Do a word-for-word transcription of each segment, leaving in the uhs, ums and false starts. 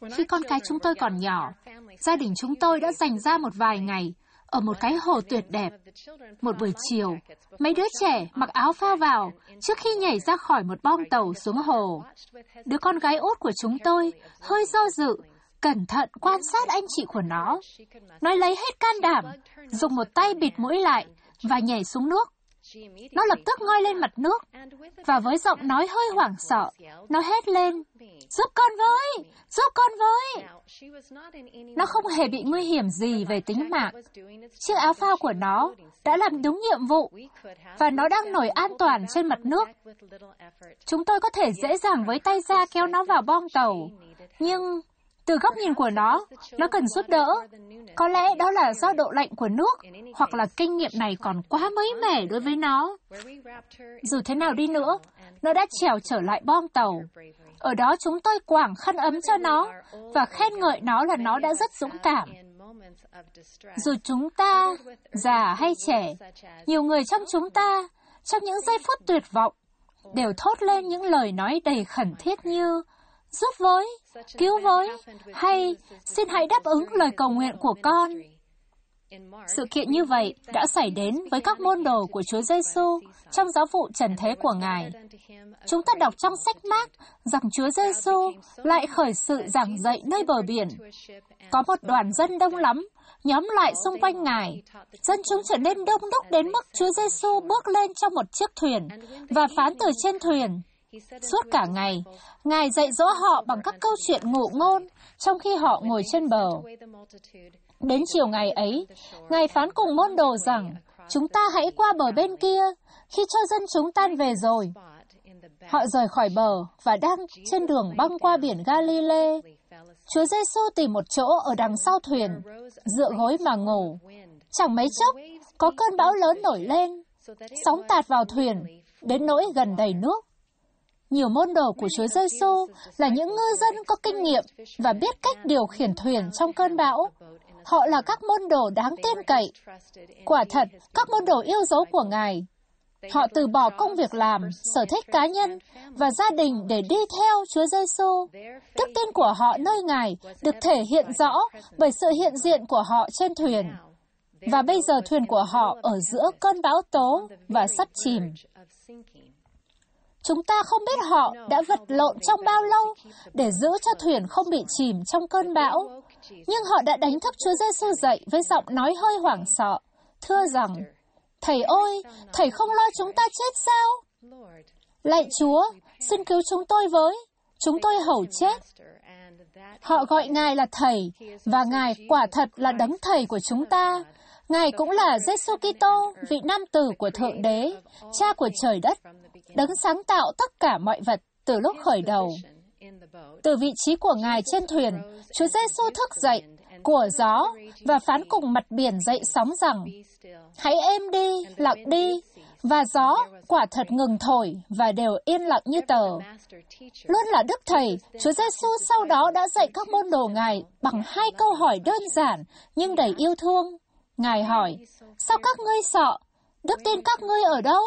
Khi con cái chúng tôi còn nhỏ, gia đình chúng tôi đã dành ra một vài ngày ở một cái hồ tuyệt đẹp. Một buổi chiều, mấy đứa trẻ mặc áo phao vào trước khi nhảy ra khỏi một bong tàu xuống hồ. Đứa con gái út của chúng tôi hơi do dự, cẩn thận quan sát anh chị của nó. Nó lấy hết can đảm, dùng một tay bịt mũi lại và nhảy xuống nước. Nó lập tức ngoi lên mặt nước, và với giọng nói hơi hoảng sợ, nó hét lên, giúp con với, giúp con với. Nó không hề bị nguy hiểm gì về tính mạng. Chiếc áo phao của nó đã làm đúng nhiệm vụ, và nó đang nổi an toàn trên mặt nước. Chúng tôi có thể dễ dàng với tay ra kéo nó vào bong tàu, nhưng từ góc nhìn của nó, nó cần giúp đỡ. Có lẽ đó là do độ lạnh của nước, hoặc là kinh nghiệm này còn quá mới mẻ đối với nó. Dù thế nào đi nữa, nó đã trèo trở lại bong tàu. Ở đó chúng tôi quàng khăn ấm cho nó, và khen ngợi nó là nó đã rất dũng cảm. Dù chúng ta, già hay trẻ, nhiều người trong chúng ta, trong những giây phút tuyệt vọng, đều thốt lên những lời nói đầy khẩn thiết như giúp với, cứu với, hay xin hãy đáp ứng lời cầu nguyện của con. Sự kiện như vậy đã xảy đến với các môn đồ của Chúa Giêsu trong giáo vụ trần thế của Ngài. Chúng ta đọc trong sách Mác rằng Chúa Giêsu lại khởi sự giảng dạy nơi bờ biển. Có một đoàn dân đông lắm, nhóm lại xung quanh Ngài. Dân chúng trở nên đông đúc đến mức Chúa Giêsu bước lên trong một chiếc thuyền và phán từ trên thuyền. Suốt cả ngày, Ngài dạy dỗ họ bằng các câu chuyện ngụ ngôn, trong khi họ ngồi trên bờ. Đến chiều ngày ấy, Ngài phán cùng môn đồ rằng, chúng ta hãy qua bờ bên kia, khi cho dân chúng tan về rồi. Họ rời khỏi bờ và đang trên đường băng qua biển Galilee. Chúa Giêsu tìm một chỗ ở đằng sau thuyền, dựa gối mà ngủ. Chẳng mấy chốc, có cơn bão lớn nổi lên, sóng tạt vào thuyền, đến nỗi gần đầy nước. Nhiều môn đồ của Chúa Giêsu là những ngư dân có kinh nghiệm và biết cách điều khiển thuyền trong cơn bão. Họ là các môn đồ đáng tin cậy. Quả thật, các môn đồ yêu dấu của Ngài. Họ từ bỏ công việc làm, sở thích cá nhân và gia đình để đi theo Chúa Giêsu. Đức tin của họ nơi Ngài được thể hiện rõ bởi sự hiện diện của họ trên thuyền. Và bây giờ thuyền của họ ở giữa cơn bão tố và sắp chìm. Chúng ta không biết họ đã vật lộn trong bao lâu để giữ cho thuyền không bị chìm trong cơn bão. Nhưng họ đã đánh thức Chúa Giêsu dậy với giọng nói hơi hoảng sợ, thưa rằng, Thầy ơi, Thầy không lo chúng ta chết sao? Lạy Chúa, xin cứu chúng tôi với, chúng tôi hầu chết. Họ gọi Ngài là Thầy, và Ngài quả thật là đấng Thầy của chúng ta. Ngài cũng là Giêsu Kitô, vị nam tử của Thượng Đế, Cha của trời đất, đấng sáng tạo tất cả mọi vật từ lúc khởi đầu. Từ vị trí của Ngài trên thuyền, Chúa Giêsu thức dậy, của gió, và phán cùng mặt biển dậy sóng rằng, hãy êm đi, lặng đi, và gió quả thật ngừng thổi và đều yên lặng như tờ. Luôn là Đức Thầy, Chúa Giêsu sau đó đã dạy các môn đồ Ngài bằng hai câu hỏi đơn giản nhưng đầy yêu thương. Ngài hỏi, sao các ngươi sợ? Đức tin các ngươi ở đâu?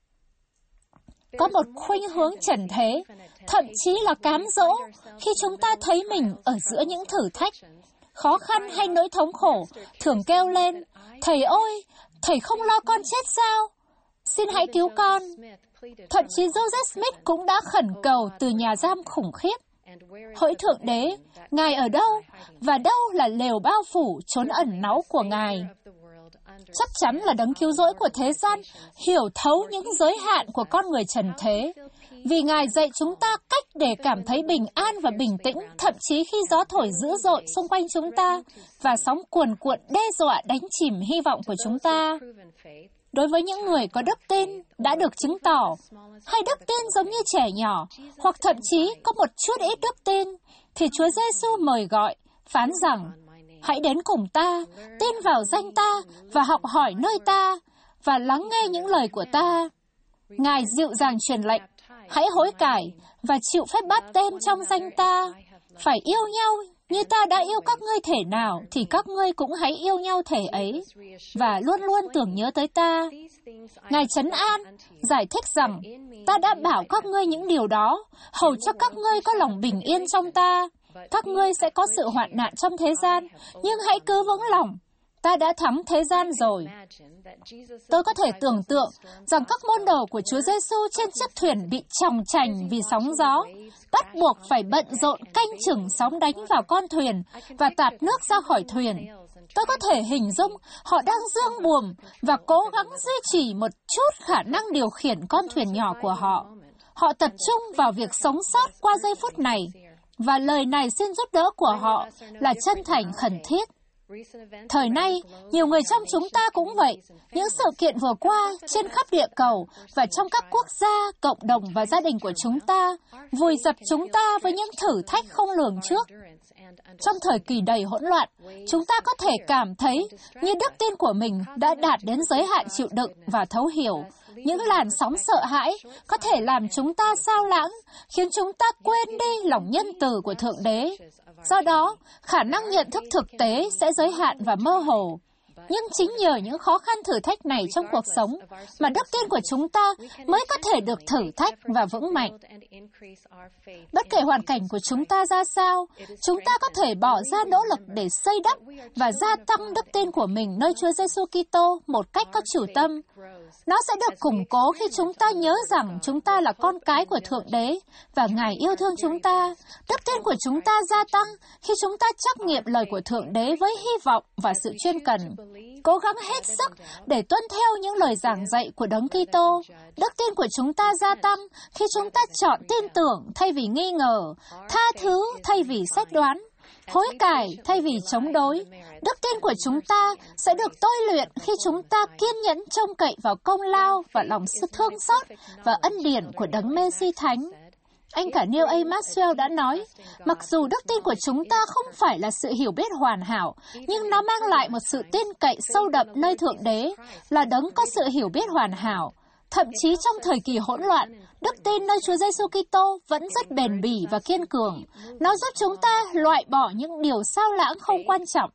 Có một khuynh hướng trần thế, thậm chí là cám dỗ, khi chúng ta thấy mình ở giữa những thử thách, khó khăn hay nỗi thống khổ, thường kêu lên, Thầy ơi, Thầy không lo con chết sao? Xin hãy cứu con. Thậm chí Joseph Smith cũng đã khẩn cầu từ nhà giam khủng khiếp. Hỡi Thượng Đế, Ngài ở đâu? Và đâu là lều bao phủ trốn ẩn náu của Ngài? Chắc chắn là đấng cứu rỗi của thế gian, hiểu thấu những giới hạn của con người trần thế. Vì Ngài dạy chúng ta cách để cảm thấy bình an và bình tĩnh, thậm chí khi gió thổi dữ dội xung quanh chúng ta, và sóng cuồn cuộn đe dọa đánh chìm hy vọng của chúng ta. Đối với những người có đức tin đã được chứng tỏ, hay đức tin giống như trẻ nhỏ, hoặc thậm chí có một chút ít đức tin, thì Chúa Giêsu mời gọi, phán rằng, hãy đến cùng ta, tin vào danh ta, và học hỏi nơi ta, và lắng nghe những lời của ta. Ngài dịu dàng truyền lệnh, hãy hối cải, và chịu phép báp têm trong danh ta. Phải yêu nhau, như ta đã yêu các ngươi thể nào, thì các ngươi cũng hãy yêu nhau thể ấy, và luôn luôn tưởng nhớ tới ta. Ngài trấn an, giải thích rằng, ta đã bảo các ngươi những điều đó, hầu cho các ngươi có lòng bình yên trong ta. các ngươi sẽ có sự hoạn nạn trong thế gian, nhưng hãy cứ vững lòng. Ta đã thắng thế gian rồi. Tôi có thể tưởng tượng rằng các môn đồ của Chúa Giêsu trên chiếc thuyền bị chòng chành vì sóng gió, bắt buộc phải bận rộn canh chừng sóng đánh vào con thuyền và tạt nước ra khỏi thuyền. Tôi có thể hình dung họ đang giương buồm và cố gắng duy trì một chút khả năng điều khiển con thuyền nhỏ của họ. Họ tập trung vào việc sống sót qua giây phút này, và lời này xin giúp đỡ của họ là chân thành khẩn thiết. Thời nay, nhiều người trong chúng ta cũng vậy. Những sự kiện vừa qua trên khắp địa cầu và trong các quốc gia, cộng đồng và gia đình của chúng ta vùi dập chúng ta với những thử thách không lường trước. Trong thời kỳ đầy hỗn loạn, chúng ta có thể cảm thấy như đức tin của mình đã đạt đến giới hạn chịu đựng và thấu hiểu. Những làn sóng sợ hãi có thể làm chúng ta xao lãng, khiến chúng ta quên đi lòng nhân từ của Thượng Đế. Do đó, khả năng nhận thức thực tế sẽ giới hạn và mơ hồ. Nhưng chính nhờ những khó khăn thử thách này trong cuộc sống mà đức tin của chúng ta mới có thể được thử thách và vững mạnh. Bất kể hoàn cảnh của chúng ta ra sao, chúng ta có thể bỏ ra nỗ lực để xây đắp và gia tăng đức tin của mình nơi Chúa Giêsu Kitô một cách có chủ tâm. Nó sẽ được củng cố khi chúng ta nhớ rằng chúng ta là con cái của Thượng Đế và Ngài yêu thương chúng ta. Đức tin của chúng ta gia tăng khi chúng ta trắc nghiệm lời của Thượng Đế với hy vọng và sự chuyên cần. Cố gắng hết sức để tuân theo những lời giảng dạy của Đấng Kitô. Đức tin của chúng ta gia tăng khi chúng ta chọn tin tưởng thay vì nghi ngờ, tha thứ thay vì xét đoán, hối cải thay vì chống đối. Đức tin của chúng ta sẽ được tôi luyện khi chúng ta kiên nhẫn trông cậy vào công lao và lòng sự thương xót và ân điển của Đấng Mê-si Thánh. Anh cả Neil A. Maxwell đã nói, mặc dù đức tin của chúng ta không phải là sự hiểu biết hoàn hảo, nhưng nó mang lại một sự tin cậy sâu đậm nơi Thượng Đế, là Đấng có sự hiểu biết hoàn hảo. Thậm chí trong thời kỳ hỗn loạn, đức tin nơi Chúa Giêsu Kitô vẫn rất bền bỉ và kiên cường. Nó giúp chúng ta loại bỏ những điều xao lãng không quan trọng.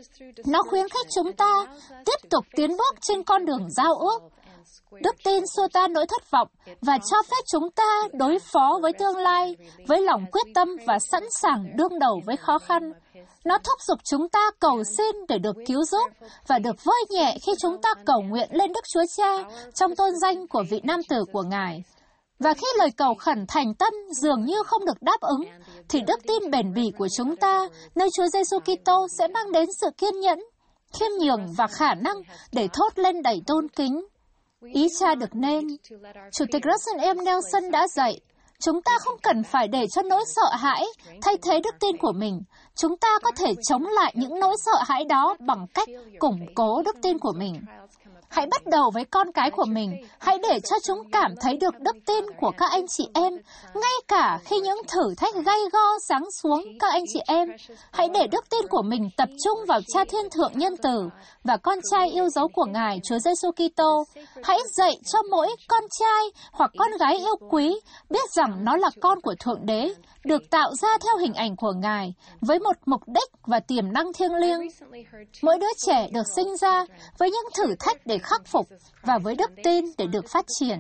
Nó khuyến khích chúng ta tiếp tục tiến bước trên con đường giao ước. Đức tin xua tan nỗi thất vọng và cho phép chúng ta đối phó với tương lai với lòng quyết tâm và sẵn sàng đương đầu với khó khăn. Nó thúc giục chúng ta cầu xin để được cứu giúp và được vơi nhẹ khi chúng ta cầu nguyện lên Đức Chúa Cha trong tôn danh của vị nam tử của Ngài. Và khi lời cầu khẩn thành tâm dường như không được đáp ứng, thì đức tin bền bỉ của chúng ta nơi Chúa Giêsu Kitô sẽ mang đến sự kiên nhẫn, khiêm nhường và khả năng để thốt lên đầy tôn kính. Ý cha được nên. Chủ tịch Russell M. Nelson đã dạy, chúng ta không cần phải để cho nỗi sợ hãi thay thế đức tin của mình. Chúng ta có thể chống lại những nỗi sợ hãi đó bằng cách củng cố đức tin của mình. Hãy bắt đầu với con cái của mình. Hãy để cho chúng cảm thấy được đức tin của các anh chị em, ngay cả khi những thử thách gay go giáng xuống các anh chị em. Hãy để đức tin của mình tập trung vào Cha Thiên Thượng nhân từ và con trai yêu dấu của Ngài, Chúa Giêsu Kitô. Hãy dạy cho mỗi con trai hoặc con gái yêu quý biết rằng nó là con của Thượng Đế, được tạo ra theo hình ảnh của Ngài, với một mục đích và tiềm năng thiêng liêng. Mỗi đứa trẻ được sinh ra với những thử thách để khắc phục và với đức tin để được phát triển.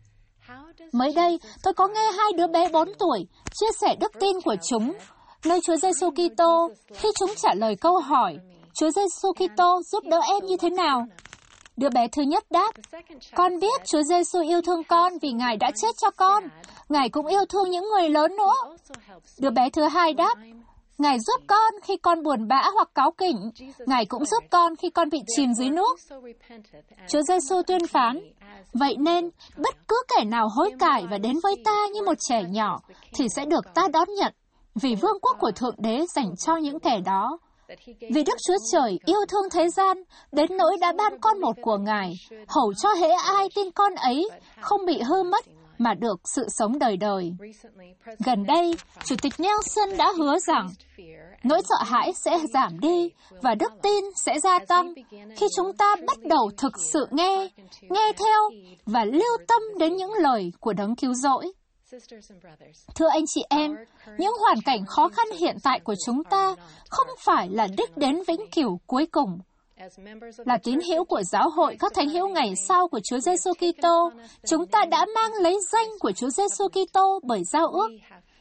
Mới đây, tôi có nghe hai đứa bé bốn tuổi chia sẻ đức tin của chúng nơi Chúa Giêsu Kitô khi chúng trả lời câu hỏi, Chúa Giêsu Kitô giúp đỡ em như thế nào? Đứa bé thứ nhất đáp, con biết Chúa Giêsu yêu thương con vì Ngài đã chết cho con. Ngài cũng yêu thương những người lớn nữa. Đứa bé thứ hai đáp, Ngài giúp con khi con buồn bã hoặc cáu kỉnh. Ngài cũng giúp con khi con bị chìm dưới nước. Chúa Giêsu tuyên phán, vậy nên, bất cứ kẻ nào hối cải và đến với ta như một trẻ nhỏ, thì sẽ được ta đón nhận, vì vương quốc của Thượng Đế dành cho những kẻ đó. Vì Đức Chúa Trời yêu thương thế gian, đến nỗi đã ban con một của Ngài, hầu cho hễ ai tin con ấy không bị hư mất, mà được sự sống đời đời. Gần đây, Chủ tịch Nelson đã hứa rằng nỗi sợ hãi sẽ giảm đi và đức tin sẽ gia tăng khi chúng ta bắt đầu thực sự nghe, nghe theo và lưu tâm đến những lời của Đấng Cứu Rỗi. Thưa anh chị em, những hoàn cảnh khó khăn hiện tại của chúng ta không phải là đích đến vĩnh cửu cuối cùng. Là tín hữu của giáo hội các thánh hữu ngày sau của Chúa Giêsu Kitô, chúng ta đã mang lấy danh của Chúa Giêsu Kitô bởi giao ước.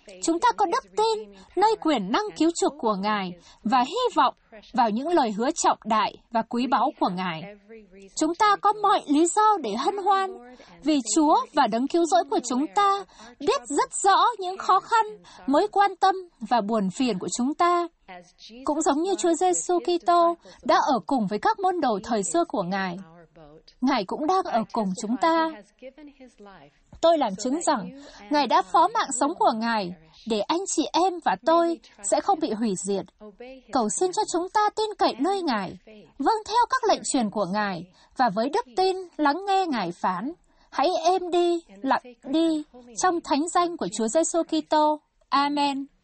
Chúng ta có đức tin nơi quyền năng cứu chuộc của Ngài và hy vọng vào những lời hứa trọng đại và quý báu của Ngài. Chúng ta có mọi lý do để hân hoan, vì Chúa và Đấng Cứu Rỗi của chúng ta biết rất rõ những khó khăn, mối quan tâm và buồn phiền của chúng ta. Cũng giống như Chúa Giêsu Kitô đã ở cùng với các môn đồ thời xưa của Ngài, Ngài cũng đang ở cùng chúng ta. Tôi làm chứng rằng Ngài đã phó mạng sống của Ngài để anh chị em và tôi sẽ không bị hủy diệt. Cầu xin cho chúng ta tin cậy nơi Ngài, vâng theo các lệnh truyền của Ngài và với đức tin lắng nghe Ngài phán. Hãy êm đi, lặng đi trong thánh danh của Chúa Giêsu Kitô. Amen.